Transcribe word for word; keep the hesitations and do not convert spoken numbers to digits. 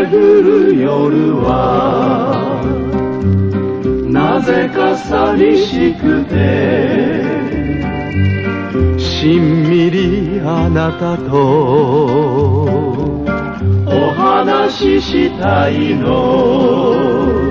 降る夜はなぜか寂しくて、しんみりあなたとお話ししたいの。